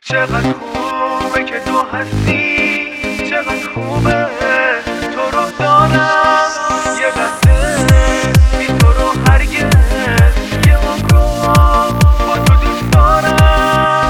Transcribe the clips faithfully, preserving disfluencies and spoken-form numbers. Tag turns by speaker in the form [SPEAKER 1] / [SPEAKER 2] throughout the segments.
[SPEAKER 1] چقدر خوبه که تو هستی، چقدر خوبه تو رو دارم. یه لحظه بی تو رو هرگز، یه عمر رو با تو دوست دارم.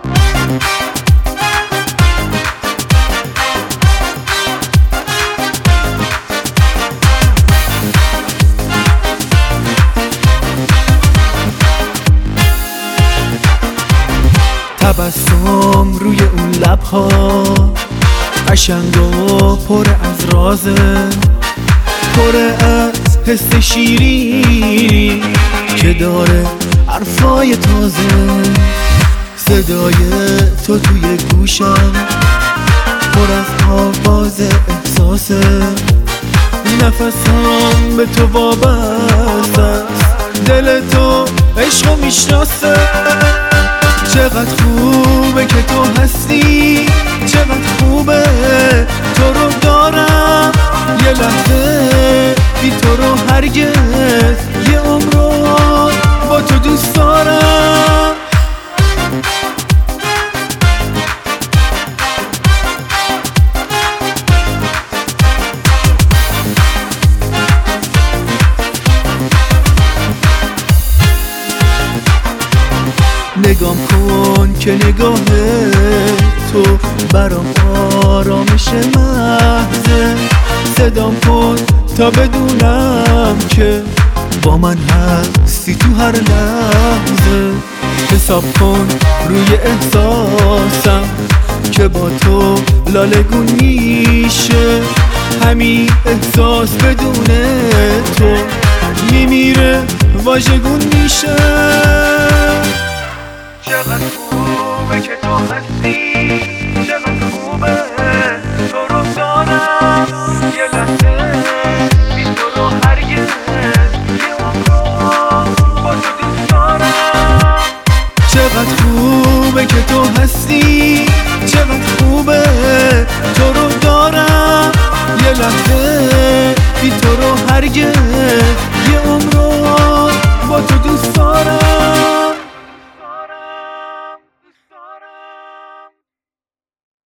[SPEAKER 2] تبسم روی اون لبها قشنگ و پر از رازه، پر از حس شیرینی که داره حرفای تازه. صدای تو توی گوشم پر از آواز احساسه، نفسم به تو وابسته است، دل تو عشقو میشناسه. چقدر خوبه که تو هستی، چقدر خوبه تو رو دارم. یه لحظه بی تو رو هرگز، یه عمر رو با تو دوست دارم. نگام کن که نگاه تو برام آرامش محضه. صدام کن تا بدونم که با من هستی تو هر لحظه. حساب کن روی احساسم که با تو لالگون میشه. همین احساس بدون تو میمیره، واژگون میشه.
[SPEAKER 1] چقدر خوبه که تو هستی، چقدر خوبه تو رو دارم. یه لحظه بی تو رو هرگز، یه عمر رو با تو دوست دارم.
[SPEAKER 2] چقدر خوبه که تو هستی، چقدر خوبه تو رو دارم. یه لحظه بی تو رو هرگز